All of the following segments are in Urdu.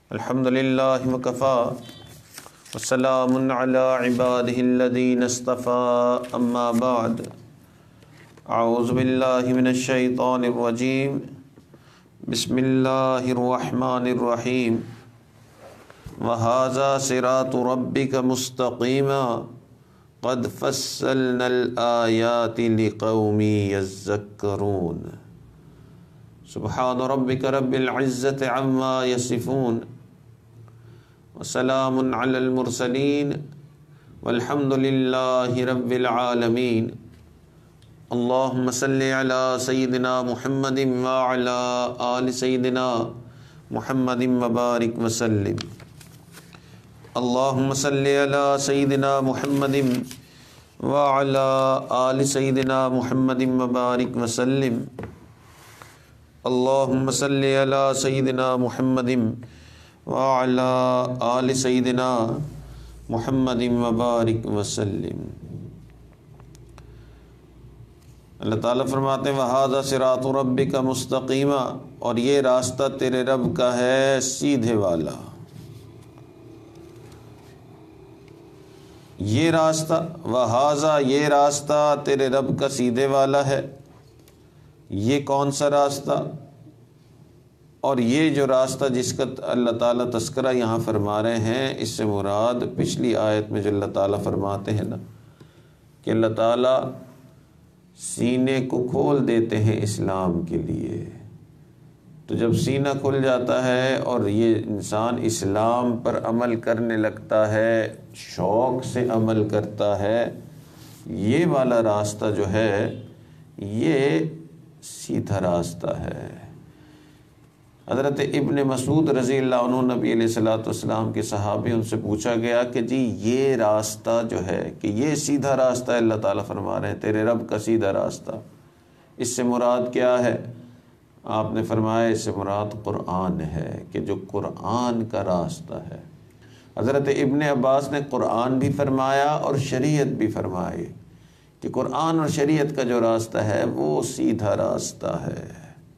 الحمد للہ وکفى وسلام علی عبادہ الذین اصطفى اما بعد اعوذ باللہ من الشیطان الرجیم بسم اللہ الرحمن الرحیم وَهَذَا صِرَاطُ رَبِّكَ مُسْتَقِيمًا قَدْ فَصَّلْنَا الْآيَاتِ لِقَوْمٍ يَذَّكَّرُونَ سبحان ربك رب العزة عما يصفون وسلام على المرسلين والحمد لله رب العالمين اللهم صل على سيدنا محمد وعلى آل سيدنا محمد وبارك وسلم اللهم صل على سيدنا محمد وعلى آل سيدنا محمد وبارك وسلم اللهم صل على سيدنا محمد وعلى آل سيدنا محمد وبارك وسلم۔ اللہ تعالیٰ فرماتے ہیں وَهَذَا صِرَاطُ رَبِّكَ مُسْتَقِيمًا، اور یہ راستہ تیرے رب کا ہے سیدھے والا۔ یہ راستہ وَهَذَا، یہ راستہ تیرے رب کا سیدھے والا ہے۔ یہ کون سا راستہ؟ اور یہ جو راستہ جس کا اللہ تعالیٰ تذکرہ یہاں فرما رہے ہیں، اس سے مراد پچھلی آیت میں جو اللہ تعالیٰ فرماتے ہیں نا کہ اللہ تعالیٰ سینے کو کھول دیتے ہیں اسلام کے لیے، تو جب سینہ کھل جاتا ہے اور یہ انسان اسلام پر عمل کرنے لگتا ہے، شوق سے عمل کرتا ہے، یہ والا راستہ جو ہے یہ سیدھا راستہ ہے۔ حضرت ابن مسعود رضی اللہ عنہ نبی علیہ الصلوۃ والسلام کے صحابی، ان سے پوچھا گیا کہ جی یہ راستہ جو ہے کہ یہ سیدھا راستہ ہے، اللہ تعالیٰ فرما رہے ہیں تیرے رب کا سیدھا راستہ، اس سے مراد کیا ہے؟ آپ نے فرمایا اس سے مراد قرآن ہے، کہ جو قرآن کا راستہ ہے۔ حضرت ابن عباس نے قرآن بھی فرمایا اور شریعت بھی فرمائی کہ قرآن اور شریعت کا جو راستہ ہے وہ سیدھا راستہ ہے،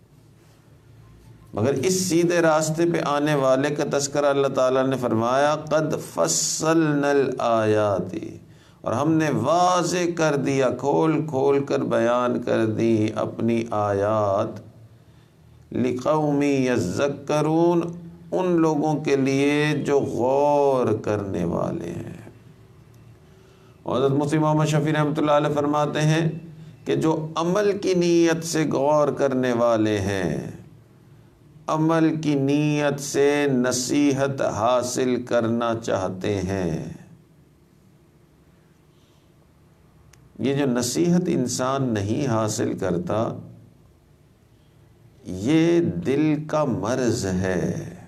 مگر اس سیدھے راستے پہ آنے والے کا تذکرہ اللہ تعالیٰ نے فرمایا قد فصلنا الآیات، اور ہم نے واضح کر دیا، کھول کھول کر بیان کر دی اپنی آیات، لقوم یذکرون، ان لوگوں کے لیے جو غور کرنے والے ہیں۔ حضرت مفتی محمد شفیع رحمۃ اللہ علیہ فرماتے ہیں کہ جو عمل کی نیت سے غور کرنے والے ہیں، عمل کی نیت سے نصیحت حاصل کرنا چاہتے ہیں، یہ جو نصیحت انسان نہیں حاصل کرتا، یہ دل کا مرض ہے۔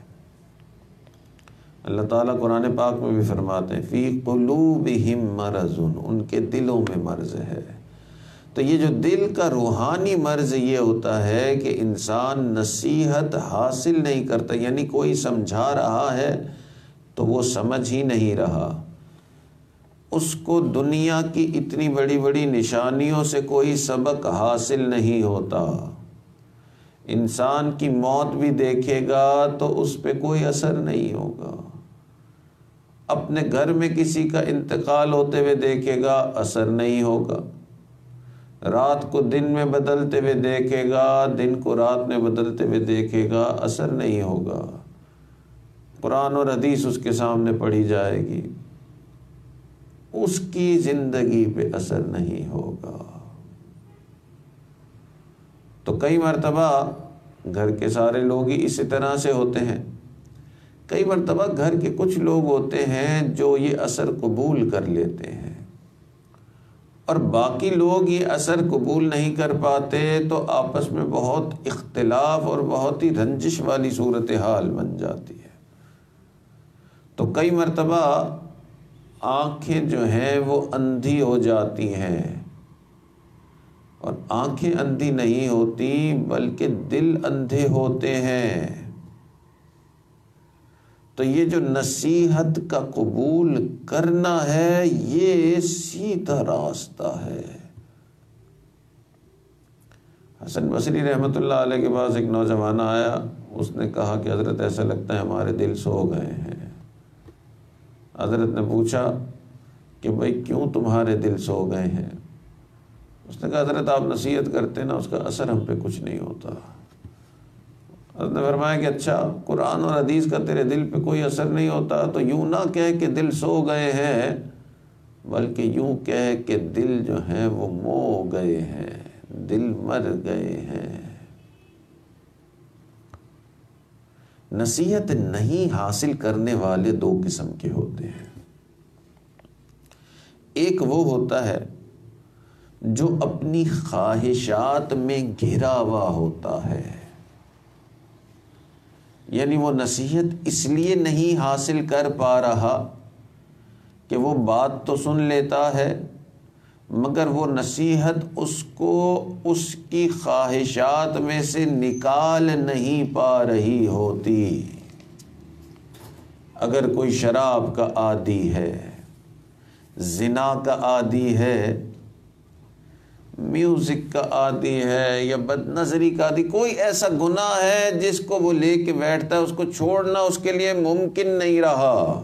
اللہ تعالیٰ قرآن پاک میں بھی فرماتے ہیں فی قلوبہم مرض، ان کے دلوں میں مرض ہے۔ تو یہ جو دل کا روحانی مرض یہ ہوتا ہے کہ انسان نصیحت حاصل نہیں کرتا، یعنی کوئی سمجھا رہا ہے تو وہ سمجھ ہی نہیں رہا، اس کو دنیا کی اتنی بڑی بڑی نشانیوں سے کوئی سبق حاصل نہیں ہوتا، انسان کی موت بھی دیکھے گا تو اس پہ کوئی اثر نہیں ہوگا، اپنے گھر میں کسی کا انتقال ہوتے ہوئے دیکھے گا اثر نہیں ہوگا، رات کو دن میں بدلتے ہوئے دیکھے گا، دن کو رات میں بدلتے ہوئے دیکھے گا، اثر نہیں ہوگا، قرآن اور حدیث اس کے سامنے پڑھی جائے گی، اس کی زندگی پہ اثر نہیں ہوگا۔ تو کئی مرتبہ گھر کے سارے لوگ ہی اسی طرح سے ہوتے ہیں، کئی مرتبہ گھر کے کچھ لوگ ہوتے ہیں جو یہ اثر قبول کر لیتے ہیں، اور باقی لوگ یہ اثر قبول نہیں کر پاتے، تو آپس میں بہت اختلاف اور بہت ہی رنجش والی صورتحال بن جاتی ہے۔ تو کئی مرتبہ آنکھیں جو ہیں وہ اندھی ہو جاتی ہیں، اور آنکھیں اندھی نہیں ہوتی بلکہ دل اندھے ہوتے ہیں۔ تو یہ جو نصیحت کا قبول کرنا ہے یہ سیدھا راستہ ہے۔ حسن بصری رحمۃ اللہ علیہ کے پاس ایک نوجوان آیا، اس نے کہا کہ حضرت ایسا لگتا ہے ہمارے دل سو گئے ہیں۔ حضرت نے پوچھا کہ بھائی کیوں تمہارے دل سو گئے ہیں؟ اس نے کہا حضرت آپ نصیحت کرتے نا، اس کا اثر ہم پہ کچھ نہیں ہوتا۔ حضرت نے فرمایا کہ اچھا، قرآن اور حدیث کا تیرے دل پہ کوئی اثر نہیں ہوتا تو یوں نہ کہہ کہ دل سو گئے ہیں، بلکہ یوں کہہ کہ دل جو ہیں وہ مو گئے ہیں، دل مر گئے ہیں۔ نصیحت نہیں حاصل کرنے والے دو قسم کے ہوتے ہیں۔ ایک وہ ہوتا ہے جو اپنی خواہشات میں گھرا ہوا ہوتا ہے، یعنی وہ نصیحت اس لیے نہیں حاصل کر پا رہا کہ وہ بات تو سن لیتا ہے مگر وہ نصیحت اس کو اس کی خواہشات میں سے نکال نہیں پا رہی ہوتی۔ اگر کوئی شراب کا عادی ہے، زنا کا عادی ہے، میوزک کا عادی ہے یا بد نظری کا عادی، کوئی ایسا گناہ ہے جس کو وہ لے کے بیٹھتا ہے، اس کو چھوڑنا اس کے لیے ممکن نہیں رہا۔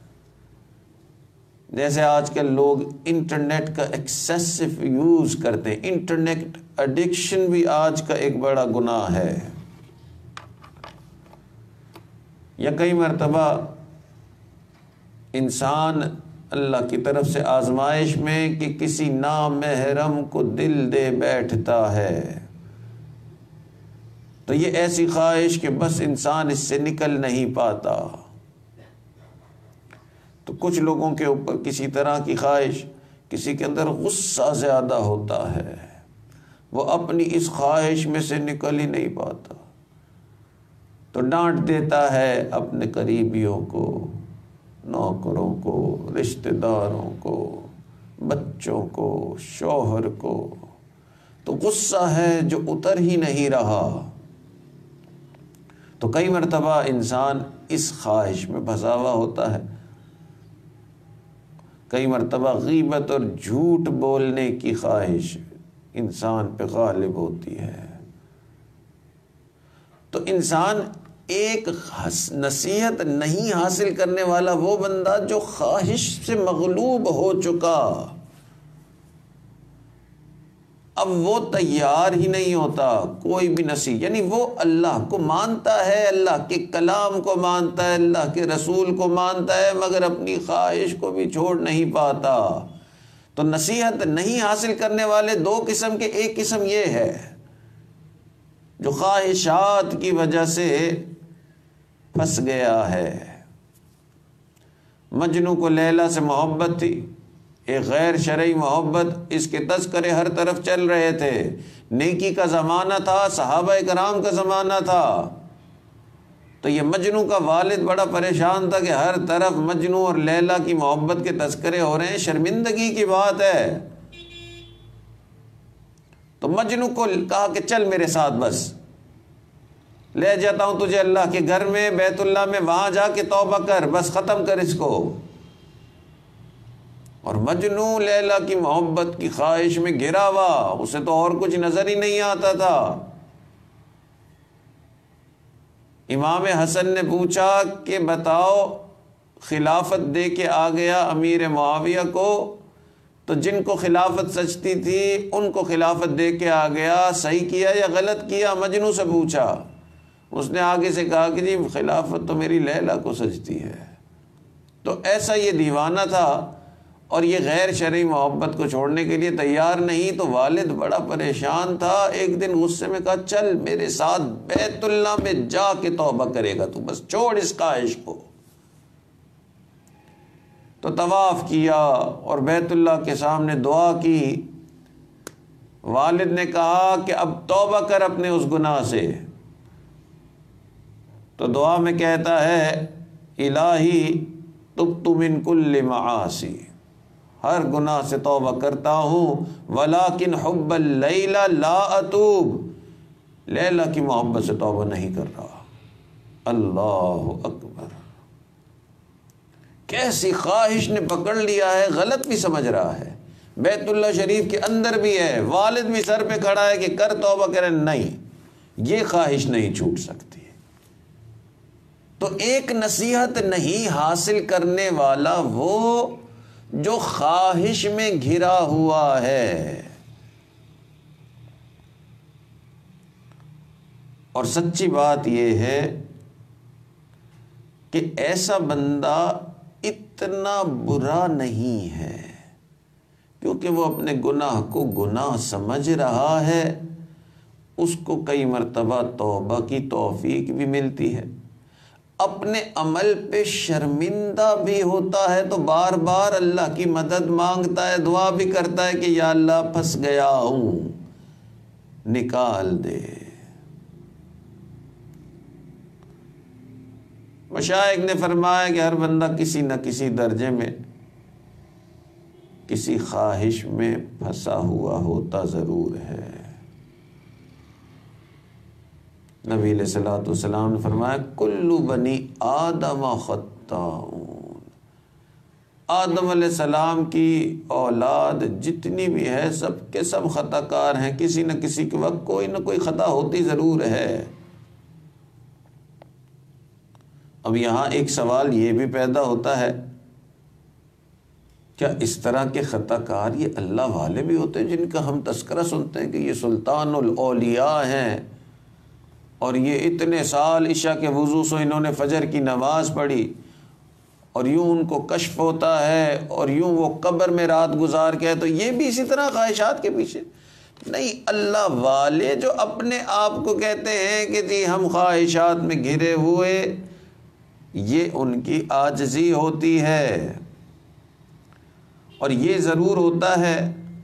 جیسے آج کل لوگ انٹرنیٹ کا ایکسیسو یوز کرتے ہیں، انٹرنیٹ ایڈکشن بھی آج کا ایک بڑا گناہ ہے۔ یا کئی مرتبہ انسان اللہ کی طرف سے آزمائش میں کہ کسی نامحرم کو دل دے بیٹھتا ہے، تو یہ ایسی خواہش کہ بس انسان اس سے نکل نہیں پاتا۔ تو کچھ لوگوں کے اوپر کسی طرح کی خواہش، کسی کے اندر غصہ زیادہ ہوتا ہے، وہ اپنی اس خواہش میں سے نکل ہی نہیں پاتا، تو ڈانٹ دیتا ہے اپنے قریبیوں کو، نوکروں کو، رشتہ داروں کو، بچوں کو، شوہر کو، تو غصہ ہے جو اتر ہی نہیں رہا۔ تو کئی مرتبہ انسان اس خواہش میں پھنسا ہوا ہوتا ہے، کئی مرتبہ غیبت اور جھوٹ بولنے کی خواہش انسان پہ غالب ہوتی ہے۔ تو انسان ایک نصیحت نہیں حاصل کرنے والا وہ بندہ جو خواہش سے مغلوب ہو چکا، اب وہ تیار ہی نہیں ہوتا کوئی بھی نصیحت، یعنی وہ اللہ کو مانتا ہے، اللہ کے کلام کو مانتا ہے، اللہ کے رسول کو مانتا ہے، مگر اپنی خواہش کو بھی چھوڑ نہیں پاتا۔ تو نصیحت نہیں حاصل کرنے والے دو قسم کے، ایک قسم یہ ہے جو خواہشات کی وجہ سے پھنس گیا ہے۔ مجنو کو لیلا سے محبت تھی، ایک غیر شرعی محبت، اس کے تذکرے ہر طرف چل رہے تھے، نیکی کا زمانہ تھا، صحابہ کرام کا زمانہ تھا، تو یہ مجنو کا والد بڑا پریشان تھا کہ ہر طرف مجنو اور لیلا کی محبت کے تذکرے ہو رہے ہیں، شرمندگی کی بات ہے۔ تو مجنو کو کہا کہ چل میرے ساتھ، بس لے جاتا ہوں تجھے اللہ کے گھر میں، بیت اللہ میں، وہاں جا کے توبہ کر، بس ختم کر اس کو۔ اور مجنو لیلا کی محبت کی خواہش میں گھرا ہوا، اسے تو اور کچھ نظر ہی نہیں آتا تھا۔ امام حسن نے پوچھا کہ بتاؤ، خلافت دے کے آ گیا امیر معاویہ کو، تو جن کو خلافت سچتی تھی ان کو خلافت دے کے آ گیا، صحیح کیا یا غلط کیا؟ مجنو سے پوچھا۔ اس نے آگے سے کہا کہ جی خلافت تو میری لیلا کو سجتی ہے۔ تو ایسا یہ دیوانہ تھا اور یہ غیر شرعی محبت کو چھوڑنے کے لیے تیار نہیں، تو والد بڑا پریشان تھا۔ ایک دن غصے میں کہا چل میرے ساتھ بیت اللہ میں جا کے توبہ کرے گا تو، بس چھوڑ اس خواہش کو۔ تو طواف کیا اور بیت اللہ کے سامنے دعا کی۔ والد نے کہا کہ اب توبہ کر اپنے اس گناہ سے، تو دعا میں کہتا ہے الہی تبت من کل معاصی، ہر گناہ سے توبہ کرتا ہوں، ولیکن حب اللیلہ لا اتوب، لیلا کی محبت سے توبہ نہیں کر رہا۔ اللہ اکبر، کیسی خواہش نے پکڑ لیا ہے، غلط بھی سمجھ رہا ہے، بیت اللہ شریف کے اندر بھی ہے، والد بھی سر پہ کھڑا ہے کہ کر توبہ کرے، نہیں، یہ خواہش نہیں چھوٹ سکتی۔ تو ایک نصیحت نہیں حاصل کرنے والا وہ جو خواہش میں گھرا ہوا ہے. اور سچی بات یہ ہے کہ ایسا بندہ اتنا برا نہیں ہے، کیونکہ وہ اپنے گناہ کو گناہ سمجھ رہا ہے. اس کو کئی مرتبہ توبہ کی توفیق بھی ملتی ہے، اپنے عمل پہ شرمندہ بھی ہوتا ہے تو بار بار اللہ کی مدد مانگتا ہے، دعا بھی کرتا ہے کہ یا اللہ پھنس گیا ہوں، نکال دے. مشائخ نے فرمایا کہ ہر بندہ کسی نہ کسی درجے میں کسی خواہش میں پھنسا ہوا ہوتا ضرور ہے. نبی علیہ الصلوۃ والسلام نے فرمایا کل بنی آدم خطاؤن، آدم علیہ السلام کی اولاد جتنی بھی ہے سب کے سب خطا کار ہیں، کسی نہ کسی کے وقت کوئی نہ کوئی خطا ہوتی ضرور ہے. اب یہاں ایک سوال یہ بھی پیدا ہوتا ہے، کیا اس طرح کے خطا کار یہ اللہ والے بھی ہوتے ہیں جن کا ہم تذکرہ سنتے ہیں کہ یہ سلطان الاولیاء ہیں اور یہ اتنے سال عشاء کے وضو سے انہوں نے فجر کی نماز پڑھی اور یوں ان کو کشف ہوتا ہے اور یوں وہ قبر میں رات گزار کے ہے، تو یہ بھی اسی طرح خواہشات کے پیچھے نہیں. اللہ والے جو اپنے آپ کو کہتے ہیں کہ جی ہم خواہشات میں گھرے ہوئے، یہ ان کی عاجزی ہوتی ہے. اور یہ ضرور ہوتا ہے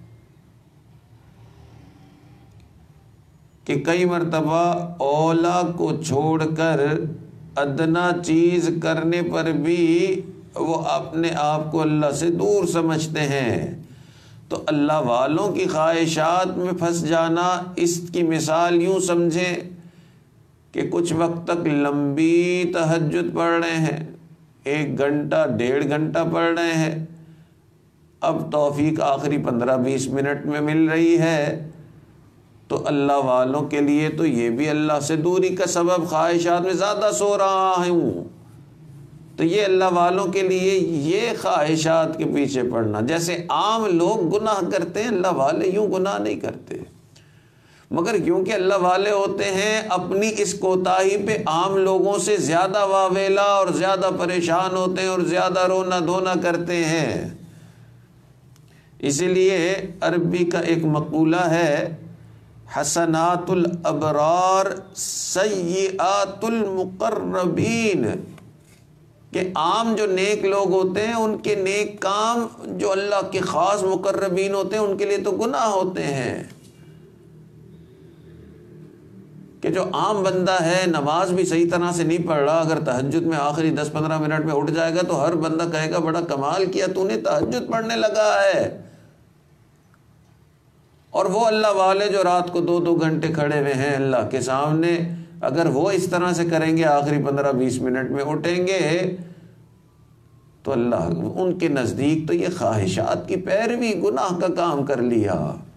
کہ کئی مرتبہ اولا کو چھوڑ کر ادنا چیز کرنے پر بھی وہ اپنے آپ کو اللہ سے دور سمجھتے ہیں. تو اللہ والوں کی خواہشات میں پھنس جانا، اس کی مثال یوں سمجھیں کہ کچھ وقت تک لمبی تہجد پڑھ رہے ہیں، 1 گھنٹہ 1.5 گھنٹہ پڑھ رہے ہیں، اب توفیق آخری 15-20 منٹ میں مل رہی ہے، تو اللہ والوں کے لیے تو یہ بھی اللہ سے دوری کا سبب، خواہشات میں زیادہ سو رہا ہوں، تو یہ اللہ والوں کے لیے یہ خواہشات کے پیچھے پڑنا. جیسے عام لوگ گناہ کرتے ہیں، اللہ والے یوں گناہ نہیں کرتے، مگر کیونکہ اللہ والے ہوتے ہیں اپنی اس کوتاہی پہ عام لوگوں سے زیادہ واویلا اور زیادہ پریشان ہوتے ہیں اور زیادہ رونا دھونا کرتے ہیں. اسی لیے عربی کا ایک مقولہ ہے، حسنات الابرار سیئات المقربین، کہ عام جو نیک لوگ ہوتے ہیں ان کے نیک کام جو اللہ کے خاص مقربین ہوتے ہیں ان کے لیے تو گناہ ہوتے ہیں. کہ جو عام بندہ ہے نماز بھی صحیح طرح سے نہیں پڑھ رہا، اگر تہجد میں آخری 10-15 منٹ میں اٹھ جائے گا تو ہر بندہ کہے گا بڑا کمال کیا تو نے، تہجد پڑھنے لگا ہے. اور وہ اللہ والے جو رات کو 2-2 گھنٹے کھڑے ہوئے ہیں اللہ کے سامنے، اگر وہ اس طرح سے کریں گے آخری 15-20 منٹ میں اٹھیں گے تو اللہ ان کے نزدیک تو یہ خواہشات کی پیروی، گناہ کا کام کر لیا.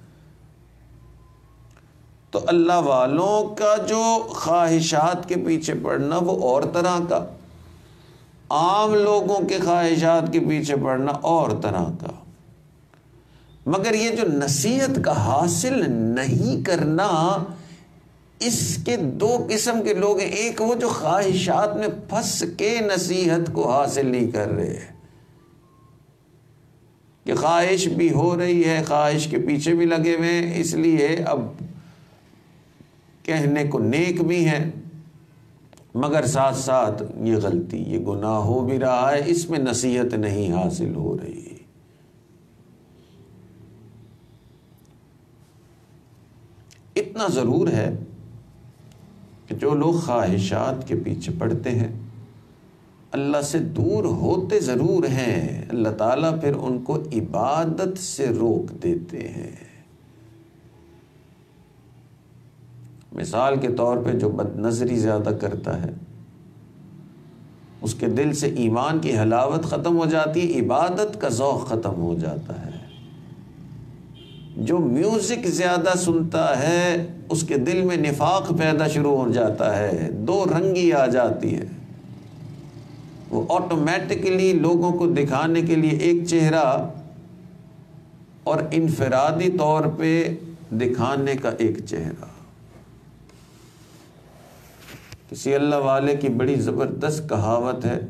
تو اللہ والوں کا جو خواہشات کے پیچھے پڑنا وہ اور طرح کا، عام لوگوں کے خواہشات کے پیچھے پڑنا اور طرح کا. مگر یہ جو نصیحت کا حاصل نہیں کرنا، اس کے 2 قسم کے لوگ ہیں. ایک وہ جو خواہشات میں پھنس کے نصیحت کو حاصل نہیں کر رہے، کہ خواہش بھی ہو رہی ہے، خواہش کے پیچھے بھی لگے ہوئے ہیں، اس لیے اب کہنے کو نیک بھی ہیں مگر ساتھ ساتھ یہ غلطی، یہ گناہ ہو بھی رہا ہے، اس میں نصیحت نہیں حاصل ہو رہی. اتنا ضرور ہے کہ جو لوگ خواہشات کے پیچھے پڑتے ہیں اللہ سے دور ہوتے ضرور ہیں، اللہ تعالیٰ پھر ان کو عبادت سے روک دیتے ہیں. مثال کے طور پہ جو بد نظری زیادہ کرتا ہے اس کے دل سے ایمان کی حلاوت ختم ہو جاتی ہے، عبادت کا ذوق ختم ہو جاتا ہے. جو میوزک زیادہ سنتا ہے اس کے دل میں نفاق پیدا شروع ہو جاتا ہے، 2 رنگی آ جاتی ہے. وہ آٹومیٹکلی لوگوں کو دکھانے کے لیے ایک چہرہ اور انفرادی طور پہ دکھانے کا ایک چہرہ. کسی اللہ والے کی بڑی زبردست کہاوت ہے،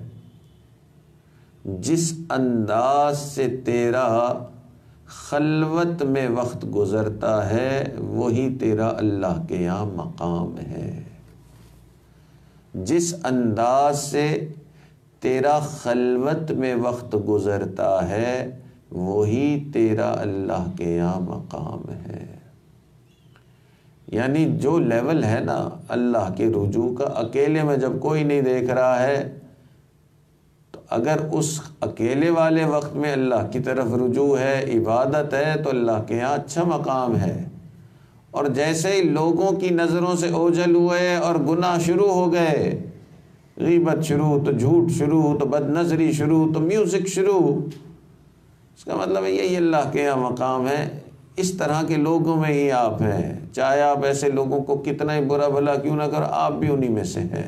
جس انداز سے تیرا خلوت میں وقت گزرتا ہے وہی تیرا اللہ کے یہاں مقام ہے. جس انداز سے تیرا خلوت میں وقت گزرتا ہے وہی تیرا اللہ کے یہاں مقام ہے. یعنی جو لیول ہے نا اللہ کے رجوع کا، اکیلے میں جب کوئی نہیں دیکھ رہا ہے تو اگر اس اکیلے والے وقت میں اللہ کی طرف رجوع ہے، عبادت ہے، تو اللہ کے یہاں اچھا مقام ہے. اور جیسے ہی لوگوں کی نظروں سے اوجھل ہوئے اور گناہ شروع ہو گئے، غیبت شروع تو جھوٹ شروع تو بد نظری شروع تو میوزک شروع، اس کا مطلب ہے یہی اللہ کے یہاں مقام ہے. اس طرح کے لوگوں میں ہی آپ ہیں، چاہے آپ ایسے لوگوں کو کتنا ہی برا بھلا کیوں نہ کرو، آپ بھی انہی میں سے ہیں.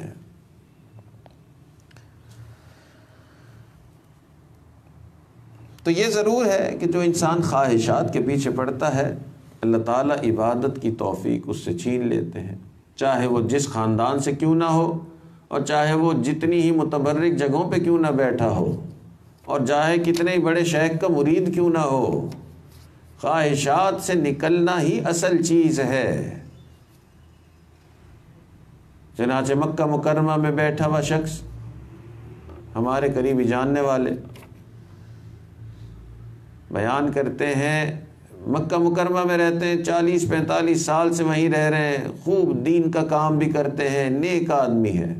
تو یہ ضرور ہے کہ جو انسان خواہشات کے پیچھے پڑتا ہے اللہ تعالیٰ عبادت کی توفیق اس سے چھین لیتے ہیں، چاہے وہ جس خاندان سے کیوں نہ ہو، اور چاہے وہ جتنی ہی متبرک جگہوں پہ کیوں نہ بیٹھا ہو، اور چاہے کتنے ہی بڑے شیخ کا مرید کیوں نہ ہو. خواہشات سے نکلنا ہی اصل چیز ہے. چنانچہ مکہ مکرمہ میں بیٹھا ہوا شخص، ہمارے قریبی جاننے والے بیان کرتے ہیں، مکہ مکرمہ میں رہتے ہیں، 40-45 سال سے وہیں رہ رہے ہیں، خوب دین کا کام بھی کرتے ہیں، نیک آدمی ہے.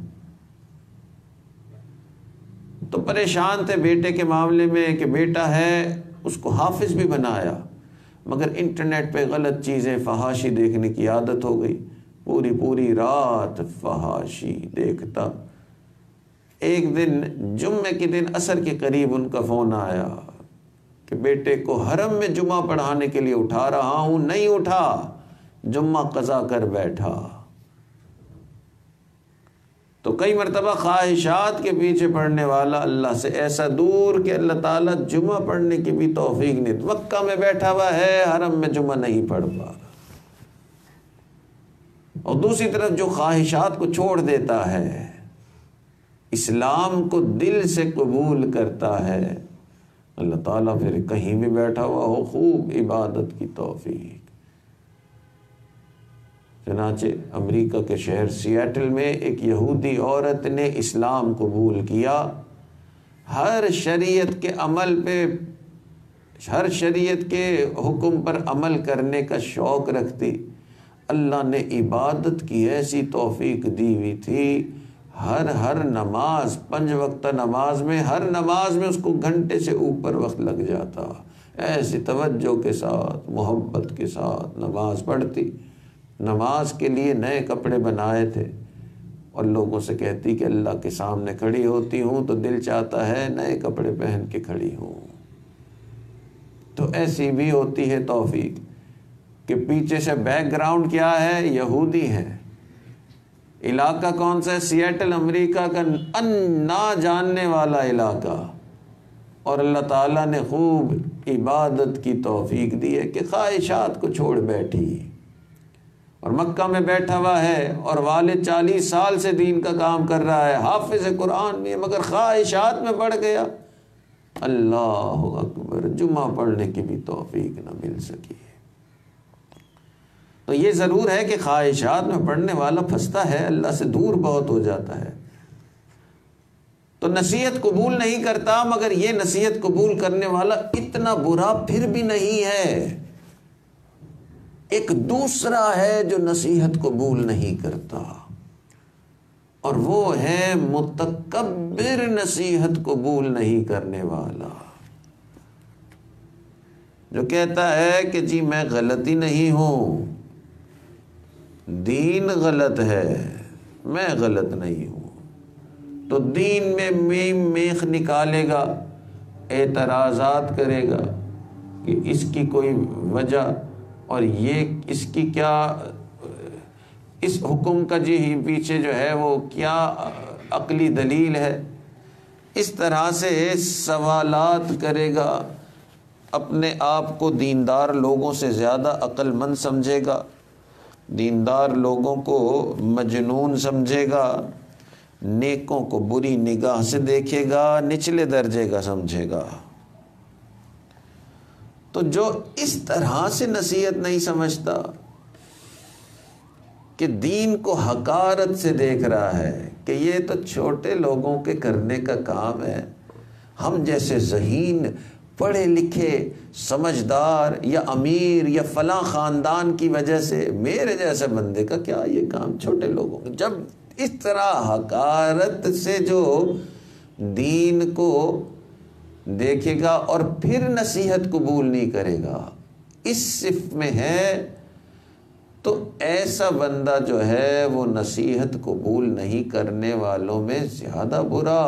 تو پریشان تھے بیٹے کے معاملے میں کہ بیٹا ہے، اس کو حافظ بھی بنایا، مگر انٹرنیٹ پہ غلط چیزیں فحاشی دیکھنے کی عادت ہو گئی، پوری رات فحاشی دیکھتا. ایک دن جمعے کے دن عصر کے قریب ان کا فون آیا کہ بیٹے کو حرم میں جمعہ پڑھانے کے لیے اٹھا رہا ہوں، نہیں اٹھا، جمعہ قضا کر بیٹھا. تو کئی مرتبہ خواہشات کے پیچھے پڑنے والا اللہ سے ایسا دور کہ اللہ تعالیٰ جمعہ پڑھنے کی بھی توفیق نہیں. مکہ میں بیٹھا ہوا ہے، حرم میں جمعہ نہیں پڑھ پا رہا. اور دوسری طرف جو خواہشات کو چھوڑ دیتا ہے، اسلام کو دل سے قبول کرتا ہے، اللہ تعالیٰ پھر کہیں بھی بیٹھا ہوا ہو خوب عبادت کی توفیق. چنانچہ امریکہ کے شہر سیاٹل میں ایک یہودی عورت نے اسلام قبول کیا، ہر شریعت کے عمل پہ، ہر شریعت کے حکم پر عمل کرنے کا شوق رکھتی. اللہ نے عبادت کی ایسی توفیق دی ہوئی تھی، ہر نماز، 5 وقتہ نماز میں، ہر نماز میں اس کو گھنٹے سے اوپر وقت لگ جاتا. ایسی توجہ کے ساتھ، محبت کے ساتھ نماز پڑھتی. نماز کے لیے نئے کپڑے بنائے تھے اور لوگوں سے کہتی کہ اللہ کے سامنے کھڑی ہوتی ہوں تو دل چاہتا ہے نئے کپڑے پہن کے کھڑی ہوں. تو ایسی بھی ہوتی ہے توفیق کہ پیچھے سے بیک گراؤنڈ کیا ہے، یہودی ہے، علاقہ کون سا ہے، سیاٹل، امریکہ کا نہ جاننے والا علاقہ، اور اللہ تعالیٰ نے خوب عبادت کی توفیق دی ہے کہ خواہشات کو چھوڑ بیٹھی. اور مکہ میں بیٹھا ہوا ہے اور والد 40 سال سے دین کا کام کر رہا ہے، حافظ قرآن بھی ہے، مگر خواہشات میں پڑ گیا. اللہ اکبر، جمعہ پڑھنے کی بھی توفیق نہ مل سکی. تو یہ ضرور ہے کہ خواہشات میں پڑنے والا پھنستا ہے، اللہ سے دور بہت ہو جاتا ہے. تو نصیحت قبول نہیں کرتا، مگر یہ نصیحت قبول کرنے والا اتنا برا پھر بھی نہیں ہے. ایک دوسرا ہے جو نصیحت قبول نہیں کرتا، اور وہ ہے متکبر، نصیحت قبول نہیں کرنے والا، جو کہتا ہے کہ جی میں غلطی نہیں ہوں، دین غلط ہے، میں غلط نہیں ہوں. تو دین میں میخ نکالے گا، اعتراضات کرے گا کہ اس کی کوئی وجہ، اور یہ اس کی کیا، اس حکم کا جی پیچھے جو ہے وہ کیا عقلی دلیل ہے. اس طرح سے سوالات کرے گا، اپنے آپ کو دیندار لوگوں سے زیادہ عقل مند سمجھے گا، دیندار لوگوں کو مجنون سمجھے گا، نیکوں کو بری نگاہ سے دیکھے گا، نچلے درجے کا سمجھے گا۔ تو جو اس طرح سے نصیحت نہیں سمجھتا کہ دین کو حقارت سے دیکھ رہا ہے کہ یہ تو چھوٹے لوگوں کے کرنے کا کام ہے، ہم جیسے ذہین پڑھے لکھے سمجھدار یا امیر یا فلاں خاندان کی وجہ سے میرے جیسے بندے کا کیا یہ کام چھوٹے لوگوں کا، جب اس طرح حقارت سے جو دین کو دیکھے گا اور پھر نصیحت قبول نہیں کرے گا، اس صف میں ہے، تو ایسا بندہ جو ہے وہ نصیحت قبول نہیں کرنے والوں میں زیادہ برا،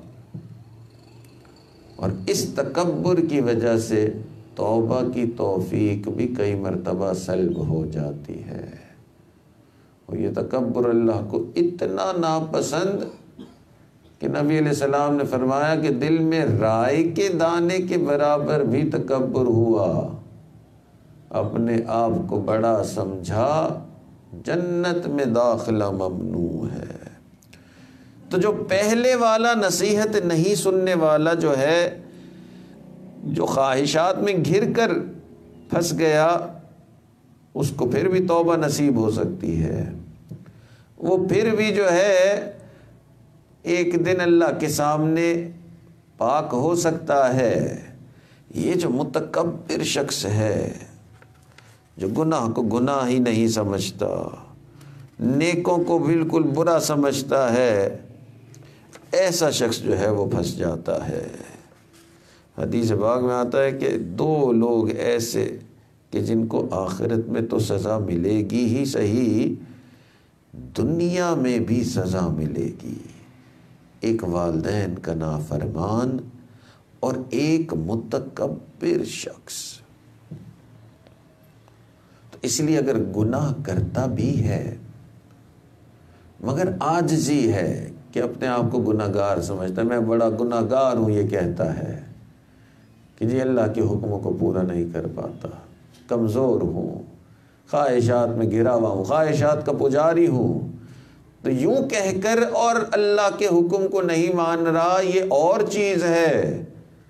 اور اس تکبر کی وجہ سے توبہ کی توفیق بھی کئی مرتبہ سلب ہو جاتی ہے۔ اور یہ تکبر اللہ کو اتنا ناپسند کہ نبی علیہ السلام نے فرمایا کہ دل میں رائے کے دانے کے برابر بھی تکبر ہوا، اپنے آپ کو بڑا سمجھا، جنت میں داخلہ ممنوع ہے۔ تو جو پہلے والا نصیحت نہیں سننے والا جو ہے، جو خواہشات میں گھر کر پھنس گیا، اس کو پھر بھی توبہ نصیب ہو سکتی ہے، وہ پھر بھی جو ہے ایک دن اللہ کے سامنے پاک ہو سکتا ہے۔ یہ جو متکبر شخص ہے، جو گناہ کو گناہ ہی نہیں سمجھتا، نیکوں کو بالکل برا سمجھتا ہے، ایسا شخص جو ہے وہ پھنس جاتا ہے۔ حدیث پاک میں آتا ہے کہ 2 لوگ ایسے کہ جن کو آخرت میں تو سزا ملے گی ہی صحیح، دنیا میں بھی سزا ملے گی، ایک والدین کا نافرمان اور ایک متکبر شخص۔ تو اس لیے اگر گناہ کرتا بھی ہے مگر عاجزی ہے کہ اپنے آپ کو گناہگار سمجھتا ہے، میں بڑا گناہگار ہوں، یہ کہتا ہے کہ جی اللہ کے حکموں کو پورا نہیں کر پاتا، کمزور ہوں، خواہشات میں گرا ہوا ہوں، خواہشات کا پجاری ہوں، تو یوں کہہ کر اور اللہ کے حکم کو نہیں مان رہا، یہ اور چیز ہے۔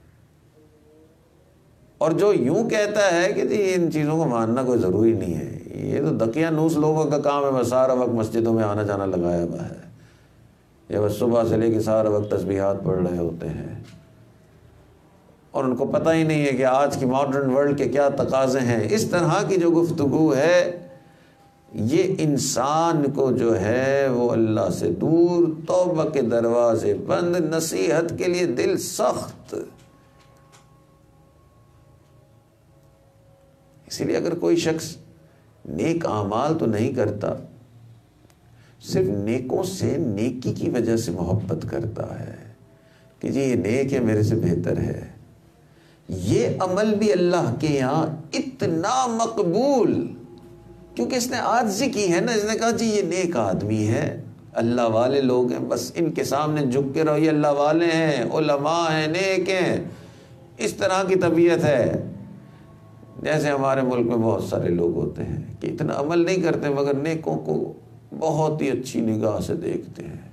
اور جو یوں کہتا ہے کہ جی ان چیزوں کو ماننا کوئی ضروری نہیں ہے، یہ تو دقیانوس لوگوں کا کام ہے، بس سارا وقت مسجدوں میں آنا جانا لگایا ہوا ہے، یہ بس صبح سے لے کے سارا وقت تسبیحات پڑھ رہے ہوتے ہیں، اور ان کو پتہ ہی نہیں ہے کہ آج کی ماڈرن ورلڈ کے کیا تقاضے ہیں۔ اس طرح کی جو گفتگو ہے، یہ انسان کو جو ہے وہ اللہ سے دور، توبہ کے دروازے بند، نصیحت کے لیے دل سخت۔ اسی لیے اگر کوئی شخص نیک اعمال تو نہیں کرتا، صرف نیکوں سے نیکی کی وجہ سے محبت کرتا ہے کہ جی یہ نیک ہے، میرے سے بہتر ہے، یہ عمل بھی اللہ کے یہاں اتنا مقبول، کیونکہ اس نے عاجزی کی ہے نا، اس نے کہا جی یہ نیک آدمی ہے، اللہ والے لوگ ہیں، بس ان کے سامنے جھک کے رہو، یہ اللہ والے ہیں، علماء ہیں، نیک ہیں۔ اس طرح کی طبیعت ہے، جیسے ہمارے ملک میں بہت سارے لوگ ہوتے ہیں کہ اتنا عمل نہیں کرتے مگر نیکوں کو بہت ہی اچھی نگاہ سے دیکھتے ہیں۔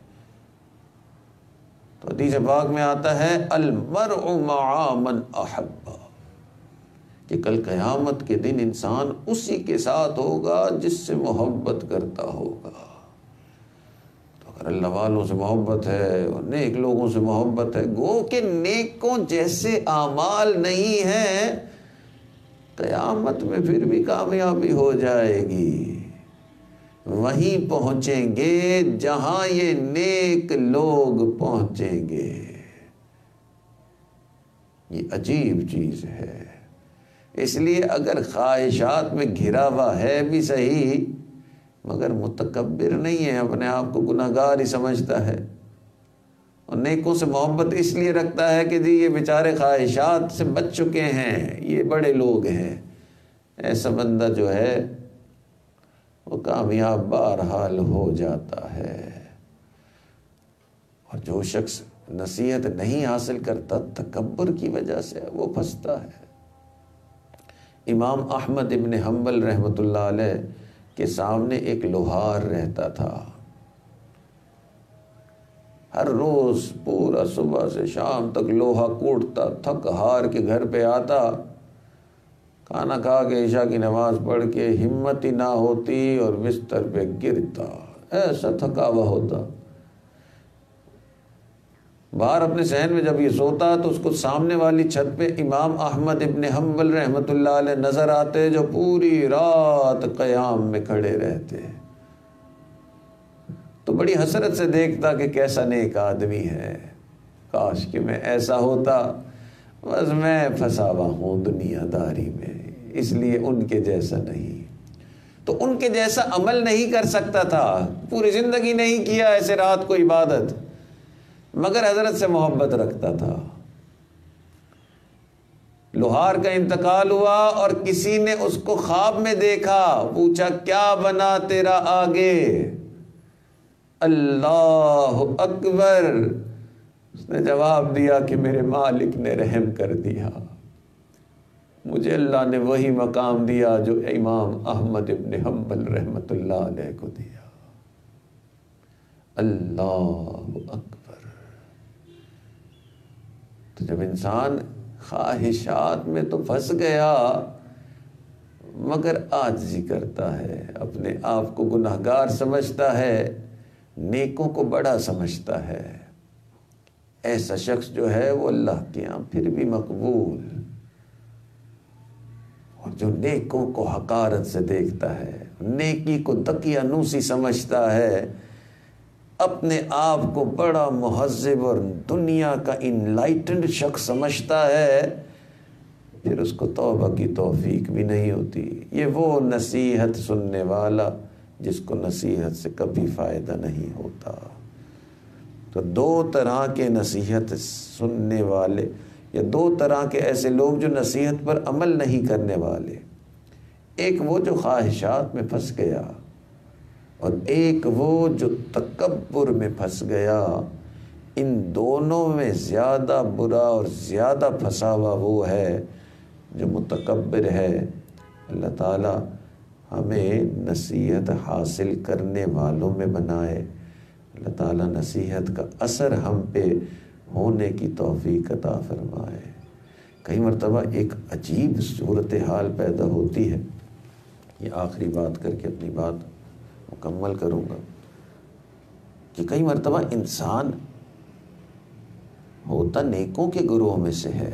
تو حدیث پاک میں آتا ہے المرء مع من احب، کہ کل قیامت کے دن انسان اسی کے ساتھ ہوگا جس سے محبت کرتا ہوگا۔ تو اگر اللہ والوں سے محبت ہے اور نیک لوگوں سے محبت ہے، گو کہ نیکوں جیسے اعمال نہیں ہیں، قیامت میں پھر بھی کامیابی ہو جائے گی، وہیں پہنچیں گے جہاں یہ نیک لوگ پہنچیں گے۔ یہ عجیب چیز ہے۔ اس لیے اگر خواہشات میں گھرا ہوا ہے بھی صحیح مگر متکبر نہیں ہے، اپنے آپ کو گناہگار ہی سمجھتا ہے، اور نیکوں سے محبت اس لیے رکھتا ہے کہ جی یہ بیچارے خواہشات سے بچ چکے ہیں، یہ بڑے لوگ ہیں، ایسا بندہ جو ہے وہ کامیاب بہرحال ہو جاتا ہے۔ اور جو شخص نصیحت نہیں حاصل کرتا تکبر کی وجہ سے وہ پھنستا ہے۔ امام احمد ابن حنبل رحمۃ اللہ علیہ کے سامنے ایک لوہار رہتا تھا، ہر روز پورا صبح سے شام تک لوہا کوٹتا، تھک ہار کے گھر پہ آتا، کھانا کھا کے عشاء کی نماز پڑھ کے ہمت ہی نہ ہوتی اور بستر پہ گرتا، ایسا تھکا ہوا ہوتا۔ باہر اپنے صحن میں جب یہ سوتا تو اس کو سامنے والی چھت پہ امام احمد ابن حنبل رحمۃ اللہ علیہ نظر آتے، جو پوری رات قیام میں کھڑے رہتے۔ تو بڑی حسرت سے دیکھتا کہ کیسا نیک آدمی ہے، کاش کہ میں ایسا ہوتا، بس میں پھنسا ہوا ہوں دنیا داری میں، اس لیے ان کے جیسا نہیں۔ تو ان کے جیسا عمل نہیں کر سکتا تھا، پوری زندگی نہیں کیا ایسے رات کو عبادت، مگر حضرت سے محبت رکھتا تھا۔ لوہار کا انتقال ہوا اور کسی نے اس کو خواب میں دیکھا، پوچھا کیا بنا تیرا آگے؟ اللہ اکبر، اس نے جواب دیا کہ میرے مالک نے رحم کر دیا، مجھے اللہ نے وہی مقام دیا جو امام احمد ابن حنبل رحمۃ اللہ علیہ کو دیا۔ اللہ اکبر۔ تو جب انسان خواہشات میں تو پھنس گیا، مگر عاجزی کرتا ہے، اپنے آپ کو گناہگار سمجھتا ہے، نیکوں کو بڑا سمجھتا ہے، ایسا شخص جو ہے وہ اللہ کے یہاں پھر بھی مقبول، اور جو نیکوں کو حقارت سے دیکھتا ہے، نیکی کو دقیانوسی سمجھتا ہے، اپنے آپ کو بڑا مہذب اور دنیا کا انلائٹنڈ شخص سمجھتا ہے، پھر اس کو توبہ کی توفیق بھی نہیں ہوتی۔ یہ وہ نصیحت سننے والا جس کو نصیحت سے کبھی فائدہ نہیں ہوتا۔ تو دو طرح کے نصیحت سننے والے، یا دو طرح کے ایسے لوگ جو نصیحت پر عمل نہیں کرنے والے، ایک وہ جو خواہشات میں پھنس گیا، اور ایک وہ جو تکبر میں پھنس گیا۔ ان دونوں میں زیادہ برا اور زیادہ پھنسا ہوا وہ ہے جو متکبر ہے۔ اللہ تعالی ہمیں نصیحت حاصل کرنے والوں میں بنائے، اللہ تعالی نصیحت کا اثر ہم پہ ہونے کی توفیق عطا فرمائے۔ کئی مرتبہ ایک عجیب صورتحال پیدا ہوتی ہے، یہ آخری بات کر کے اپنی بات مکمل کروں گا، کہ کئی مرتبہ انسان ہوتا نیکوں کے گروہ میں سے ہے،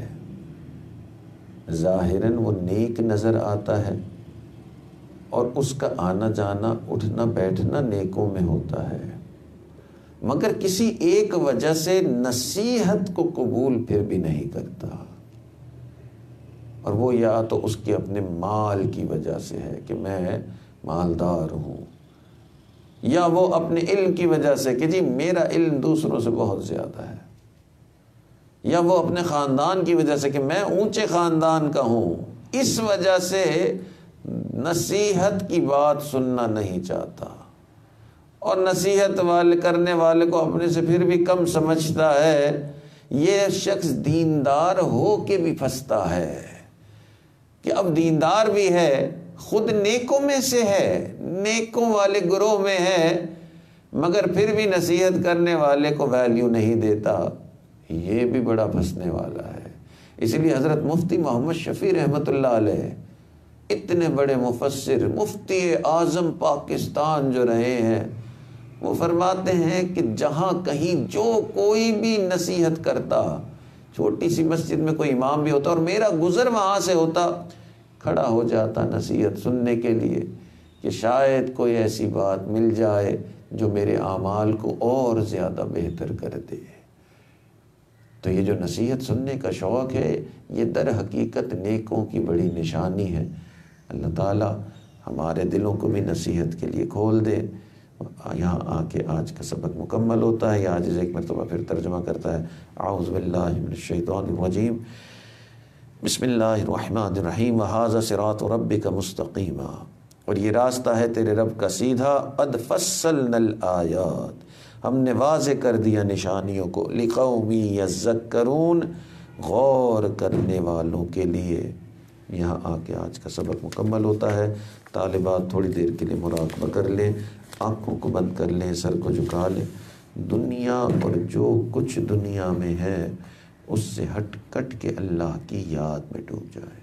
ظاہراً وہ نیک نظر آتا ہے، اور اس کا آنا جانا اٹھنا بیٹھنا نیکوں میں ہوتا ہے، مگر کسی ایک وجہ سے نصیحت کو قبول پھر بھی نہیں کرتا، اور وہ یا تو اس کے اپنے مال کی وجہ سے ہے کہ میں مالدار ہوں، یا وہ اپنے علم کی وجہ سے کہ جی میرا علم دوسروں سے بہت زیادہ ہے، یا وہ اپنے خاندان کی وجہ سے کہ میں اونچے خاندان کا ہوں، اس وجہ سے نصیحت کی بات سننا نہیں چاہتا، اور نصیحت کرنے والے کو اپنے سے پھر بھی کم سمجھتا ہے۔ یہ شخص دیندار ہو کے بھی پھنستا ہے کہ اب دیندار بھی ہے، خود نیکوں میں سے ہے، نیکوں والے گروہ میں ہے، مگر پھر بھی نصیحت کرنے والے کو ویلیو نہیں دیتا، یہ بھی بڑا پھنسنے والا ہے۔ اس لیے حضرت مفتی محمد شفیع رحمۃ اللہ علیہ، اتنے بڑے مفسر، مفتی اعظم پاکستان جو رہے ہیں، وہ فرماتے ہیں کہ جہاں کہیں جو کوئی بھی نصیحت کرتا، چھوٹی سی مسجد میں کوئی امام بھی ہوتا اور میرا گزر وہاں سے ہوتا، کھڑا ہو جاتا نصیحت سننے کے لیے کہ شاید کوئی ایسی بات مل جائے جو میرے اعمال کو اور زیادہ بہتر کر دے۔ تو یہ جو نصیحت سننے کا شوق ہے، یہ در حقیقت نیکوں کی بڑی نشانی ہے۔ اللہ تعالی ہمارے دلوں کو بھی نصیحت کے لیے کھول دے۔ یہاں آ کے آج کا سبق مکمل ہوتا ہے، یا عاجز ایک مرتبہ پھر ترجمہ کرتا ہے۔ اعوذ باللہ من الشیطان الرجیم، بسم اللہ الرحمن الرحیم، وَهَذَا صِرَاطُ رَبِّكَ مُسْتَقِيمًا، اور یہ راستہ ہے تیرے رب کا سیدھا، قَدْ فَصَّلْنَا الْآيَاتِ، ہم نے واضح کر دیا نشانیوں کو، لِقَوْمٍ يَذَّكَّرُونَ، غور کرنے والوں کے لیے۔ یہاں آ کے آج کا سبق مکمل ہوتا ہے۔ طالبات تھوڑی دیر کے لیے مراقبہ کر لیں، آنکھوں کو بند کر لیں، سر کو جھکا لیں، دنیا اور جو کچھ دنیا میں ہے اس سے ہٹ کٹ کے اللہ کی یاد میں ڈوب جائے۔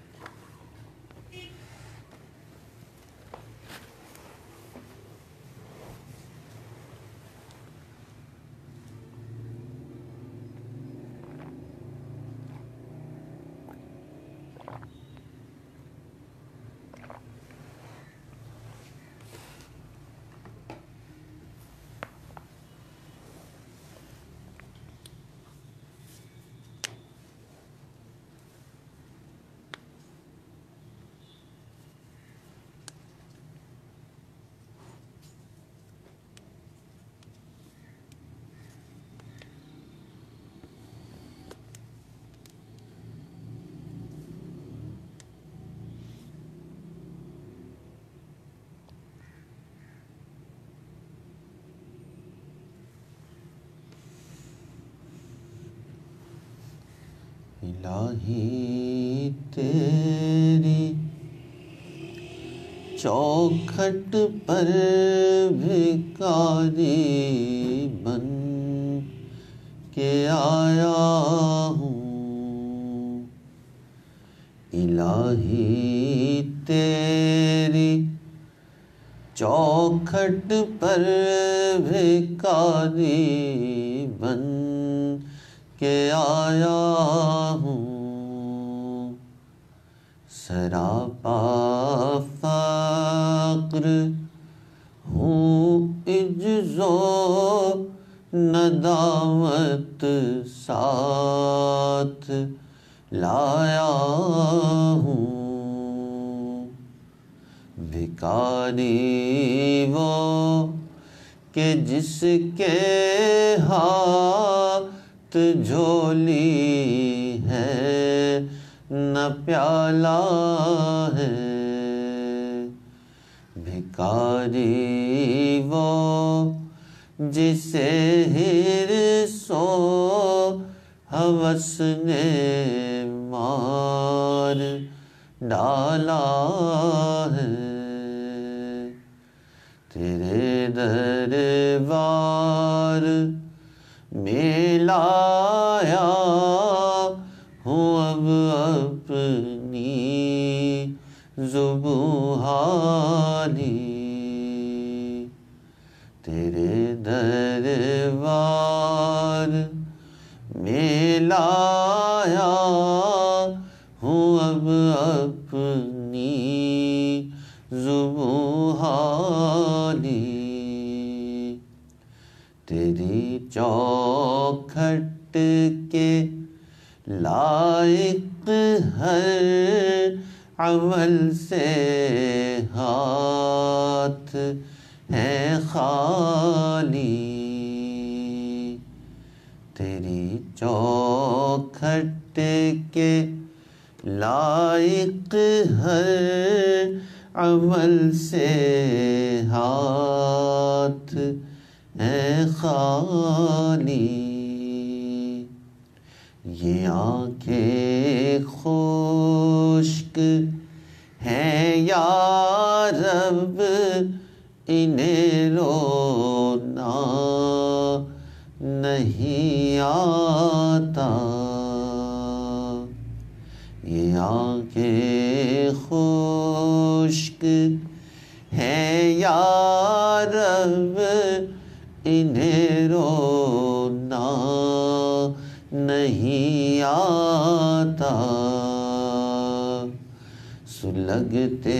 الہی تیری چوکھٹ پر بھکاری بن کے آیا ہوں، الہی تیری چوکھٹ پر بھکاری بن کے آیا ہوں، سراپا فقر ہوں، عجز و ندامت ساتھ لایا ہوں، بھکاری وہ کہ جس کے ہاتھ جھولی ہے نہ پیالہ ہے، بھکاری وہ جسے حرص و ہوس نے مار ڈالا ہے، تیرے دربار میں لایا ہوں اب اپنی زبوں حالی، تیرے دربار میں لایا ہوں اب اپنی زبوں حالی، تیری چوکھٹ کے لائق ہر عمل سے ہاتھ ہے خالی، تیری چوکھٹ کے لائق ہر عمل سے ہاتھ ہے خالی، یہ آنکھیں خشک ہیں یا رب انہیں رونا نہیں آتا، یہ آنکھیں خشک ہیں یا رب انہیں رونا نہیں آتا، سلگتے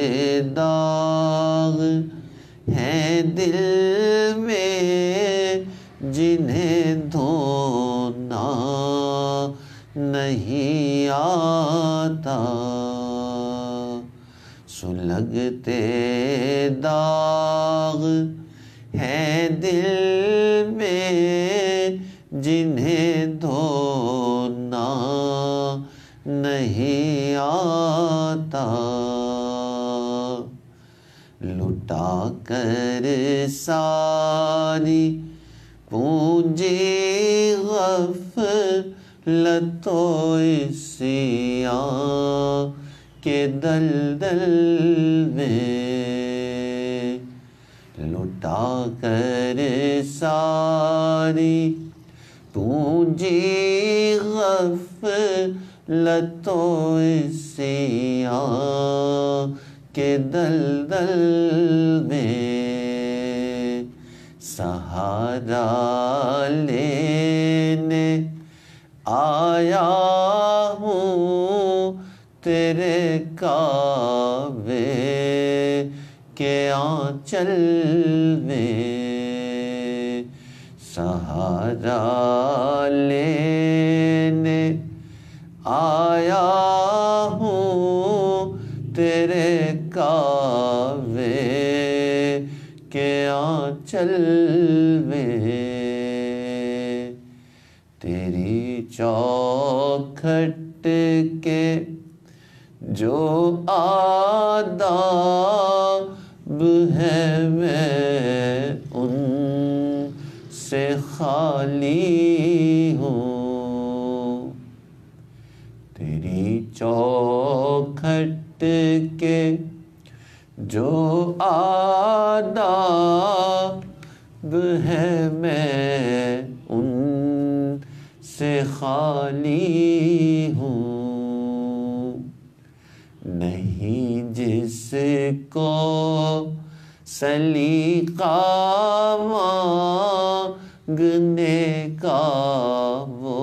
داغ ہیں دل میں جنہیں دھونا نہیں آتا، سلگتے داغ ہیں دل میں جنہیں دھونا نہیں آتا، لٹا کر ساری غفلتوں عصیان کے دلدل میں، لٹا کر ساری پونجی غفلتوں عصیان کے دلدل میں، سہارا لینے آیا ہوں تیرے کعبے کے آنچل میں، سہارا لینے آیا ہوں تیرے کعبے کے آنچل میں، تیری چوکھٹ کے جو آداب ہیں میں ان سے خالی ہوں، تیری چوکھٹ کے جو آداب ہیں میں ان سے خالی ہوں، نہیں جس کو سلیقہ مانگنے کا وہ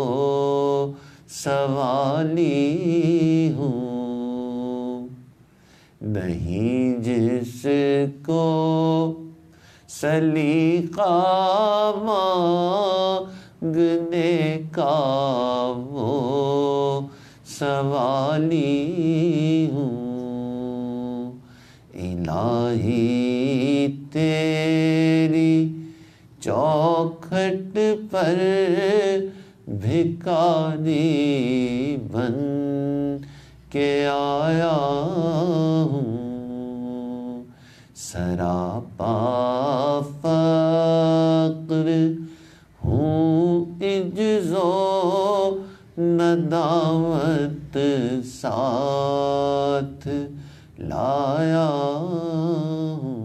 سوالی ہوں، نہیں جس کو سلیقہ مانگنے کا وہ سوالی ہوں، الہی تیری چوکھٹ پر بھکاری بن کے آیا ہوں، سراپا فقر ہوں عجز و ندامت ساتھ لایا ہوں۔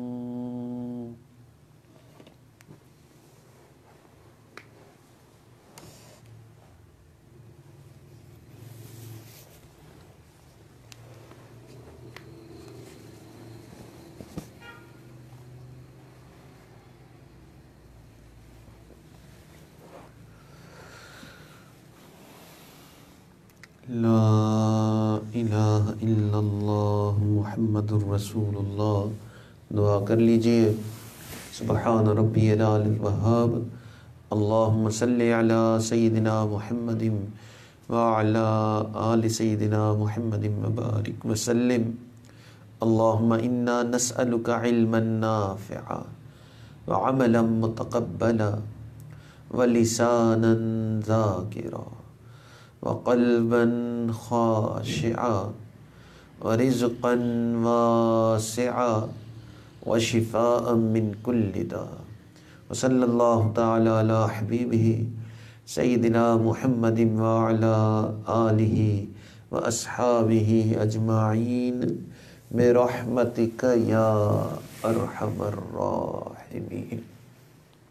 لا الہ الا اللہ محمد الرسول اللہ۔ دعا کر لیجئے، سبحان ربی العلی الوہاب، اللہم صلی علی سیدنا محمد وعلی آل سیدنا محمد وبارک وسلم۔ اللہم انا نسألک علما نافعا وعملا متقبلا ولسانا ذاکرا وقلبا خاشعا ورزقا واسعا وشفاء من كل داء، وصلی اللہ تعالی علی حبیبہ سیدنا محمد وعلی آلہ واصحابہ اجمعین برحمتک یا ارحم الراحمین۔